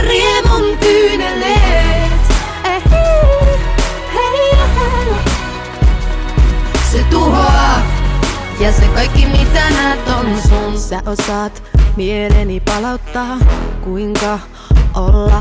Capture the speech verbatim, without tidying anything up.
riemun kyyneleet. Eh, hei, hei. Se tuhoaa ja se kaikki mitä näet on sun. Sä osaat mieleni palauttaa, kuinka olla